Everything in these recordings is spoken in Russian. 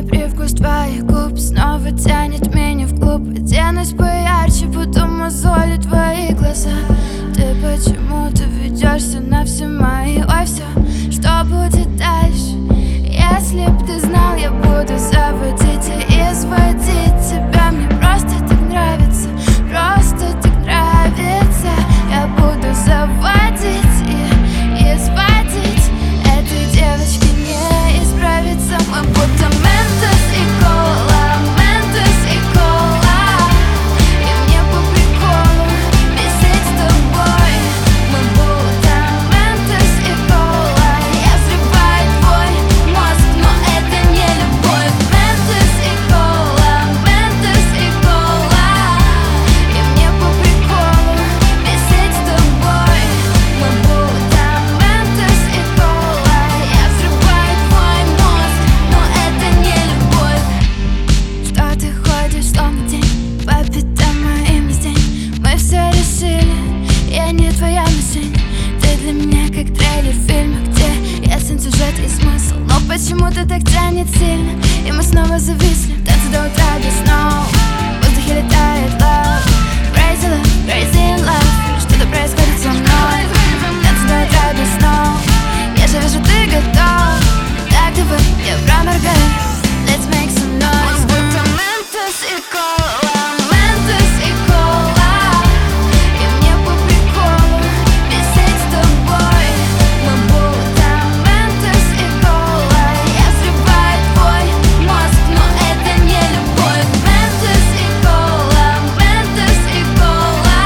Соленый привкус твоих губ снова тянет меня вглубь. Оденусь поярче, буду мозолить твои глаза. Ты почему-то ведешься на все мои. Ой, все, что будет дальше? Если б ты знал, я буду заводить и изводить тебя. Мне просто так нравится, просто так нравится. Я буду заводить и изводить. Этой девочке не исправиться. Мы будто Ментос и кола, Ментос и кола. И мне по приколу бесить с тобой. Мы будто Ментос и кола. Я взрываю твой мозг, но это не любовь. Ментос и кола, Ментос и кола. И мне по приколу бесить с тобой. Мы будто Ментос и кола. Я взрываю твой мозг, но это не любовь. Что ты ходишь словно тень по пятам моим весь день. Мы все решили, я не твоя мишень. Ты для меня как трейлер фильма, где ясен сюжет и смысл, но почему-то так тянет сильно. И мы снова зависли, танцы до утра без снов. В воздухе летает love, crazy love, crazy love. Что-то происходит со мной, танцы до утра без снов. Я же вижу, ты готов. Так давай, я проморгаю. Let's make some noise. Будто Ментос и кола, Ментос и кола. И мне по приколу бесить с тобой. Мы будто Ментос и кола. Я взрываю твой мозг, но это не любовь. Ментос и кола, Ментос и кола.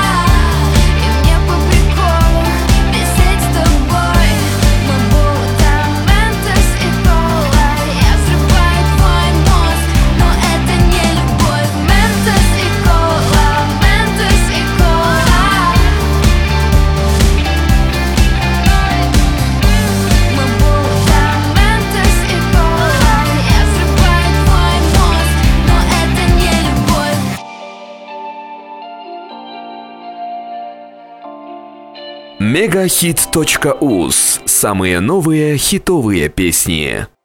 И мне по приколу бесить с тобой. Мы будто Ментос и кола. Я взрываю твой мозг, но это не любовь. Ментос и кола, Ментос и кола. Мы будто Ментос и кола. Я взрываю твой мозг, но это не любовь. Мегахит.уз. Самые новые хитовые песни.